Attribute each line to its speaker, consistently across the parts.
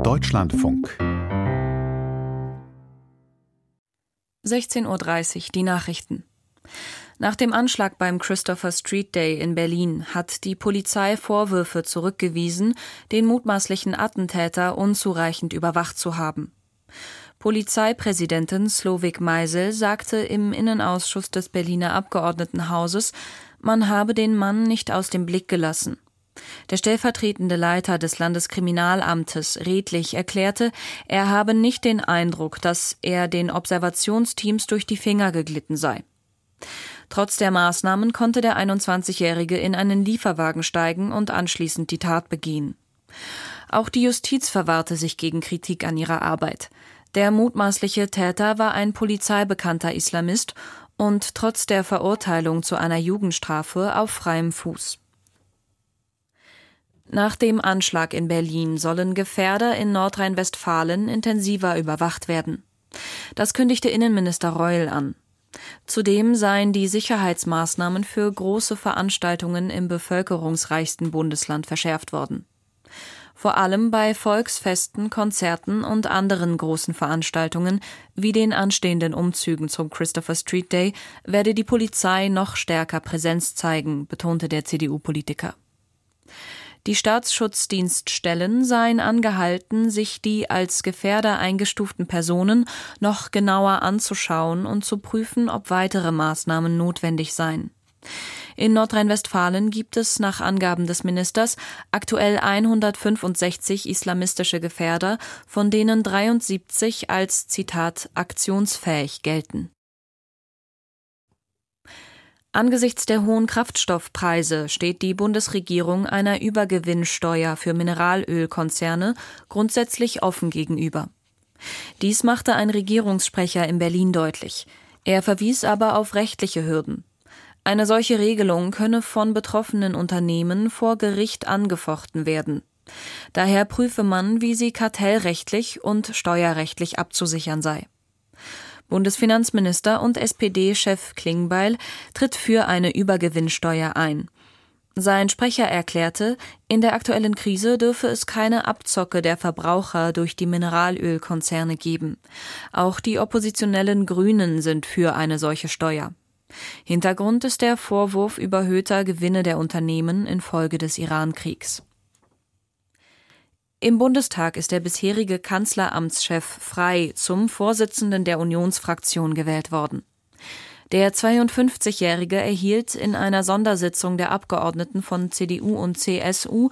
Speaker 1: Deutschlandfunk
Speaker 2: 16:30 Uhr, die Nachrichten. Nach dem Anschlag beim Christopher Street Day in Berlin hat die Polizei Vorwürfe zurückgewiesen, den mutmaßlichen Attentäter unzureichend überwacht zu haben. Polizeipräsidentin Slowik Meisel sagte im Innenausschuss des Berliner Abgeordnetenhauses, man habe den Mann nicht aus dem Blick gelassen. Der stellvertretende Leiter des Landeskriminalamtes Redlich erklärte, er habe nicht den Eindruck, dass er den Observationsteams durch die Finger geglitten sei. Trotz der Maßnahmen konnte der 21-Jährige in einen Lieferwagen steigen und anschließend die Tat begehen. Auch die Justiz verwahrte sich gegen Kritik an ihrer Arbeit. Der mutmaßliche Täter war ein polizeibekannter Islamist und trotz der Verurteilung zu einer Jugendstrafe auf freiem Fuß. Nach dem Anschlag in Berlin sollen Gefährder in Nordrhein-Westfalen intensiver überwacht werden. Das kündigte Innenminister Reul an. Zudem seien die Sicherheitsmaßnahmen für große Veranstaltungen im bevölkerungsreichsten Bundesland verschärft worden. Vor allem bei Volksfesten, Konzerten und anderen großen Veranstaltungen wie den anstehenden Umzügen zum Christopher Street Day werde die Polizei noch stärker Präsenz zeigen, betonte der CDU-Politiker. Die Staatsschutzdienststellen seien angehalten, sich die als Gefährder eingestuften Personen noch genauer anzuschauen und zu prüfen, ob weitere Maßnahmen notwendig seien. In Nordrhein-Westfalen gibt es nach Angaben des Ministers aktuell 165 islamistische Gefährder, von denen 73 als, Zitat, aktionsfähig gelten. Angesichts der hohen Kraftstoffpreise steht die Bundesregierung einer Übergewinnsteuer für Mineralölkonzerne grundsätzlich offen gegenüber. Dies machte ein Regierungssprecher in Berlin deutlich. Er verwies aber auf rechtliche Hürden. Eine solche Regelung könne von betroffenen Unternehmen vor Gericht angefochten werden. Daher prüfe man, wie sie kartellrechtlich und steuerrechtlich abzusichern sei. Bundesfinanzminister und SPD-Chef Klingbeil tritt für eine Übergewinnsteuer ein. Sein Sprecher erklärte, in der aktuellen Krise dürfe es keine Abzocke der Verbraucher durch die Mineralölkonzerne geben. Auch die oppositionellen Grünen sind für eine solche Steuer. Hintergrund ist der Vorwurf überhöhter Gewinne der Unternehmen infolge des Iran-Kriegs. Im Bundestag ist der bisherige Kanzleramtschef Frey zum Vorsitzenden der Unionsfraktion gewählt worden. Der 52-Jährige erhielt in einer Sondersitzung der Abgeordneten von CDU und CSU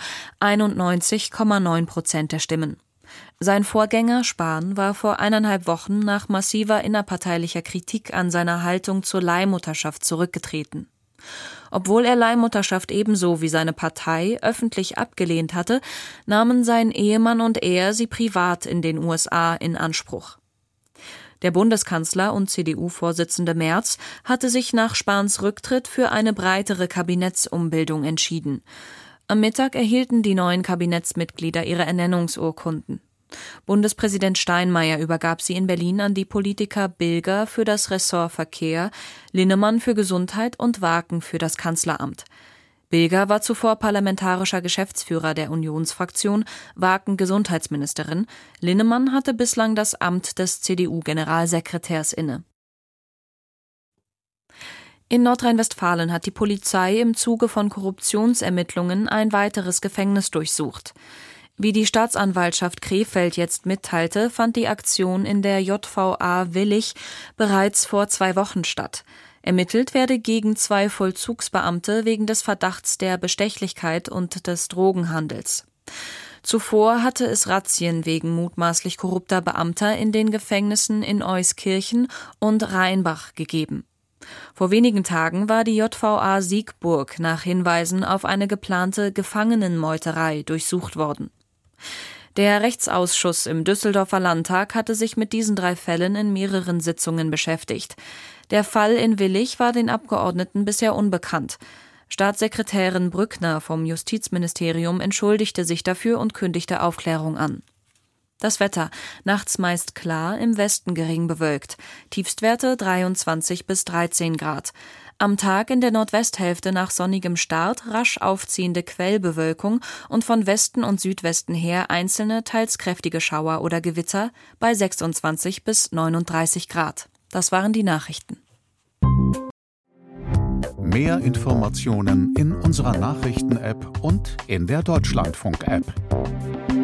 Speaker 2: 91,9% der Stimmen. Sein Vorgänger Spahn war vor 1,5 Wochen nach massiver innerparteilicher Kritik an seiner Haltung zur Leihmutterschaft zurückgetreten. Obwohl er Leihmutterschaft ebenso wie seine Partei öffentlich abgelehnt hatte, nahmen sein Ehemann und er sie privat in den USA in Anspruch. Der Bundeskanzler und CDU-Vorsitzende Merz hatte sich nach Spahns Rücktritt für eine breitere Kabinettsumbildung entschieden. Am Mittag erhielten die neuen Kabinettsmitglieder ihre Ernennungsurkunden. Bundespräsident Steinmeier übergab sie in Berlin an die Politiker Bilger für das Ressort Verkehr, Linnemann für Gesundheit und Waken für das Kanzleramt. Bilger war zuvor parlamentarischer Geschäftsführer der Unionsfraktion, Waken Gesundheitsministerin. Linnemann hatte bislang das Amt des CDU-Generalsekretärs inne. In Nordrhein-Westfalen hat die Polizei im Zuge von Korruptionsermittlungen ein weiteres Gefängnis durchsucht. Wie die Staatsanwaltschaft Krefeld jetzt mitteilte, fand die Aktion in der JVA Willich bereits vor 2 Wochen statt. Ermittelt werde gegen 2 Vollzugsbeamte wegen des Verdachts der Bestechlichkeit und des Drogenhandels. Zuvor hatte es Razzien wegen mutmaßlich korrupter Beamter in den Gefängnissen in Euskirchen und Rheinbach gegeben. Vor wenigen Tagen war die JVA Siegburg nach Hinweisen auf eine geplante Gefangenenmeuterei durchsucht worden. Der Rechtsausschuss im Düsseldorfer Landtag hatte sich mit diesen 3 Fällen in mehreren Sitzungen beschäftigt. Der Fall in Willich war den Abgeordneten bisher unbekannt. Staatssekretärin Brückner vom Justizministerium entschuldigte sich dafür und kündigte Aufklärung an. Das Wetter: nachts meist klar, im Westen gering bewölkt. Tiefstwerte 23 bis 13 Grad. Am Tag in der Nordwesthälfte nach sonnigem Start rasch aufziehende Quellbewölkung und von Westen und Südwesten her einzelne, teils kräftige Schauer oder Gewitter bei 26 bis 39 Grad. Das waren die Nachrichten.
Speaker 1: Mehr Informationen in unserer Nachrichten-App und in der Deutschlandfunk-App.